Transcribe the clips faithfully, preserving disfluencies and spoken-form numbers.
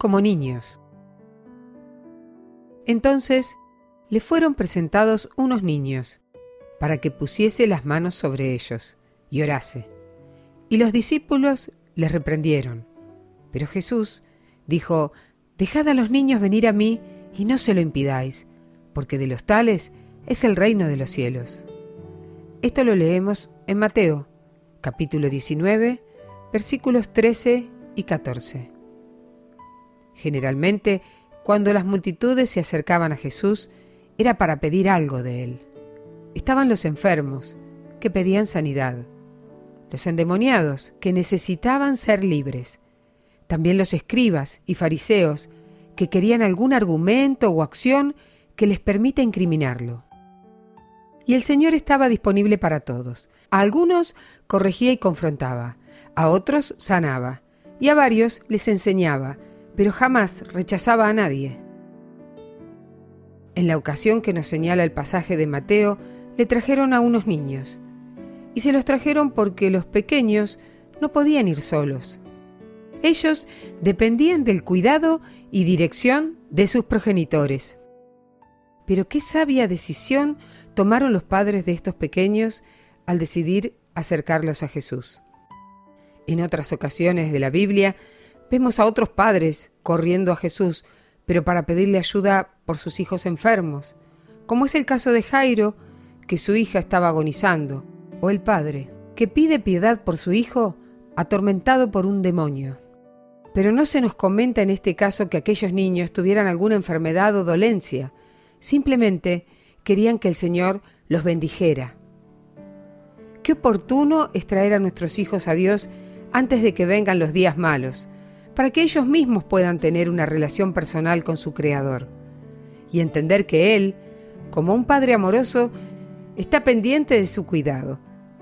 como niños. Entonces le fueron presentados unos niños, para que pusiese las manos sobre ellos y orase. Y los discípulos les reprendieron. Pero Jesús dijo: «Dejad a los niños venir a mí y no se lo impidáis, porque de los tales es el reino de los cielos». Esto lo leemos en Mateo, capítulo diecinueve, versículos trece y catorce. Generalmente, cuando las multitudes se acercaban a Jesús, era para pedir algo de él. Estaban los enfermos, que pedían sanidad; los endemoniados, que necesitaban ser libres; también los escribas y fariseos, que querían algún argumento o acción que les permita incriminarlo. Y el Señor estaba disponible para todos. A algunos corregía y confrontaba, a otros sanaba, y a varios les enseñaba, pero jamás rechazaba a nadie. En la ocasión que nos señala el pasaje de Mateo, le trajeron a unos niños, y se los trajeron porque los pequeños no podían ir solos. Ellos dependían del cuidado y dirección de sus progenitores. Pero qué sabia decisión tomaron los padres de estos pequeños al decidir acercarlos a Jesús. En otras ocasiones de la Biblia vemos a otros padres corriendo a Jesús, pero para pedirle ayuda por sus hijos enfermos, como es el caso de Jairo, que su hija estaba agonizando, o el padre, que pide piedad por su hijo atormentado por un demonio. Pero no se nos comenta en este caso que aquellos niños tuvieran alguna enfermedad o dolencia, simplemente querían que el Señor los bendijera. Qué oportuno es traer a nuestros hijos a Dios antes de que vengan los días malos, para que ellos mismos puedan tener una relación personal con su Creador y entender que Él, como un Padre amoroso, está pendiente de su cuidado.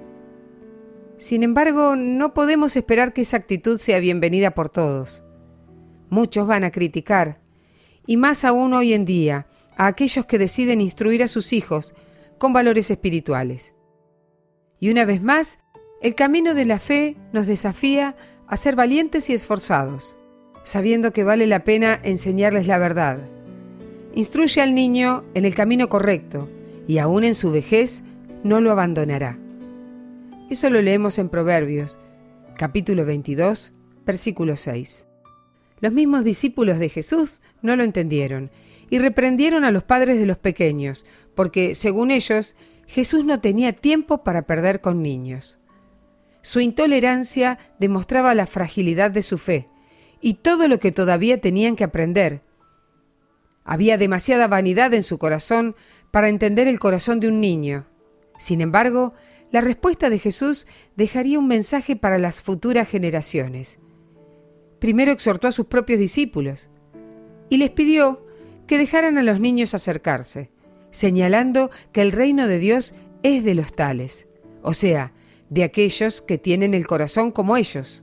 Sin embargo, no podemos esperar que esa actitud sea bienvenida por todos. Muchos van a criticar, y más aún hoy en día, a aquellos que deciden instruir a sus hijos con valores espirituales. Y una vez más, el camino de la fe nos desafía a ser valientes y esforzados, sabiendo que vale la pena enseñarles la verdad. Instruye al niño en el camino correcto, y aún en su vejez no lo abandonará. Eso lo leemos en Proverbios, capítulo veintidós, versículo seis. Los mismos discípulos de Jesús no lo entendieron y reprendieron a los padres de los pequeños, porque, según ellos, Jesús no tenía tiempo para perder con niños. Su intolerancia demostraba la fragilidad de su fe y todo lo que todavía tenían que aprender. Había demasiada vanidad en su corazón para entender el corazón de un niño. Sin embargo, la respuesta de Jesús dejaría un mensaje para las futuras generaciones. Primero exhortó a sus propios discípulos y les pidió que dejaran a los niños acercarse, señalando que el reino de Dios es de los tales, o sea, de aquellos que tienen el corazón como ellos.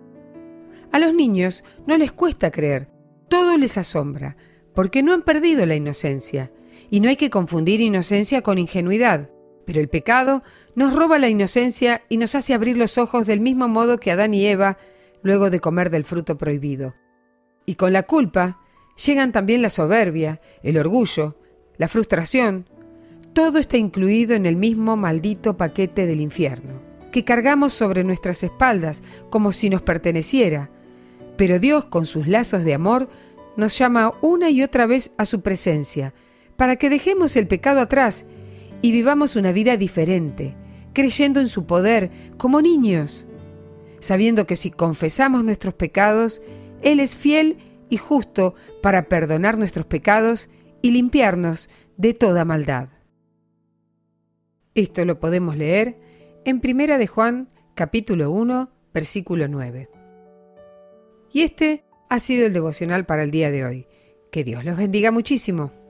A los niños no les cuesta creer, todo les asombra, porque no han perdido la inocencia, y no hay que confundir inocencia con ingenuidad, pero el pecado nos roba la inocencia y nos hace abrir los ojos del mismo modo que Adán y Eva luego de comer del fruto prohibido. Y con la culpa llegan también la soberbia, el orgullo, la frustración. Todo está incluido en el mismo maldito paquete del infierno, que cargamos sobre nuestras espaldas como si nos perteneciera. Pero Dios, con sus lazos de amor, nos llama una y otra vez a su presencia, para que dejemos el pecado atrás y vivamos una vida diferente, creyendo en su poder como niños, sabiendo que si confesamos nuestros pecados, Él es fiel y justo para perdonar nuestros pecados y limpiarnos de toda maldad. Esto lo podemos leer en Primera de Juan, capítulo uno, versículo nueve. Y este ha sido el devocional para el día de hoy. Que Dios los bendiga muchísimo.